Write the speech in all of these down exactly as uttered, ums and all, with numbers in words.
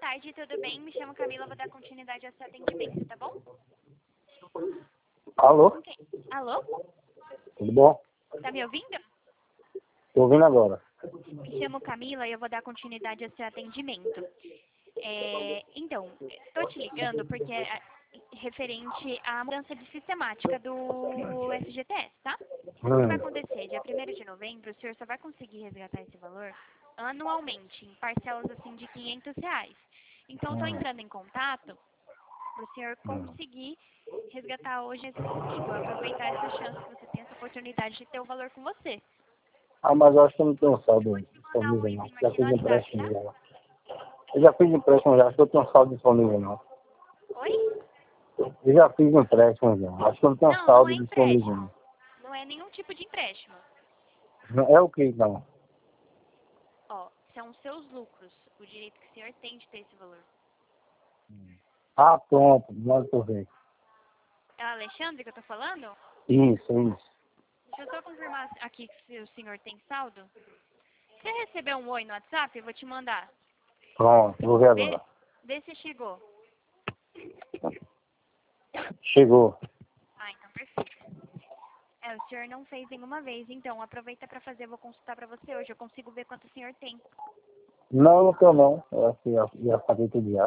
tarde, tudo bem? Me chamo Camila, vou dar continuidade ao seu atendimento, tá bom? Alô? Ok. Alô? Tudo bom? Tá me ouvindo? Tô ouvindo agora. Me chamo Camila e eu vou dar continuidade ao seu atendimento. É, então, estou te ligando porque é referente à mudança de sistemática do F G T S, tá? O que vai Hum. acontecer? Dia primeiro de novembro, o senhor só vai conseguir resgatar esse valor anualmente, em parcelas assim de quinhentos reais. Então, estou Hum. entrando em contato para o senhor Hum. conseguir resgatar hoje esse possível, aproveitar essa chance que você tem, essa oportunidade de ter o valor com você. Ah, mas eu acho que eu não tenho saldo Mandar um disponível, não. oizinho Já aqui no fiz WhatsApp, empréstimo tá? já. Eu já fiz empréstimo já, acho que eu tenho saldo disponível, não. Oi? Eu já fiz empréstimo já, acho que eu não tenho Não, não é saldo disponível, empréstimo. não. Não é nenhum tipo de empréstimo. Não, é o que, então? Ó, são seus lucros, o direito que o senhor tem de ter esse valor. Ah, pronto, manda por ver. É o Alexandre que eu tô falando? Isso, isso. Deixa eu só confirmar aqui se o senhor tem saldo. Se você receber um oi no WhatsApp, eu vou te mandar. Pronto, vou ver Vê, agora. vê se chegou. Chegou. Ah, então perfeito. É, o senhor não fez nenhuma vez, então aproveita pra fazer, eu vou consultar pra você hoje. Eu consigo ver quanto o senhor tem. Não, não tenho não. Eu acho que já, já paguei tudo já.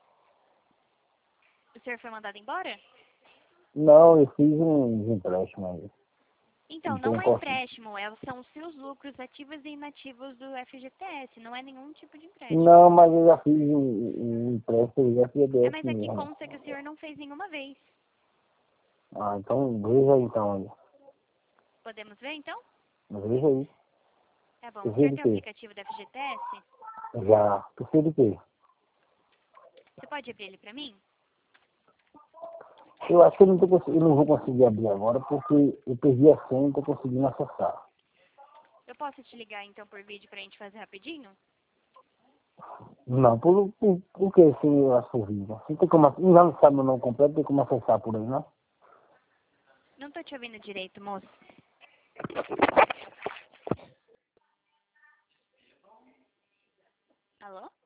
O senhor foi mandado embora? Não, eu fiz um empréstimo aí. Então, Não tem não um é corte. empréstimo, é, são os seus lucros ativos e inativos do F G T S, não é nenhum tipo de empréstimo. Não, mas eu já fiz um, um empréstimo já que é É, desse mas aqui mesmo. consta que o senhor não fez nenhuma vez. Ah, então veja aí então aí. Podemos ver, então? Veja aí. Tá bom. O Precisa senhor de tem o quê? aplicativo da F G T S? Já. Precisa de quê? Você pode abrir ele pra mim? Eu acho que eu não, tô, cons- eu não vou conseguir abrir agora porque eu perdi a senha e não tô conseguindo acessar. Eu posso te ligar, então, por vídeo pra gente fazer rapidinho? Não, por, por, por que assim eu acho horrível? Não tem como, já não sabe o meu nome completo, tem como acessar por aí, não? Não tô te ouvindo direito, moço.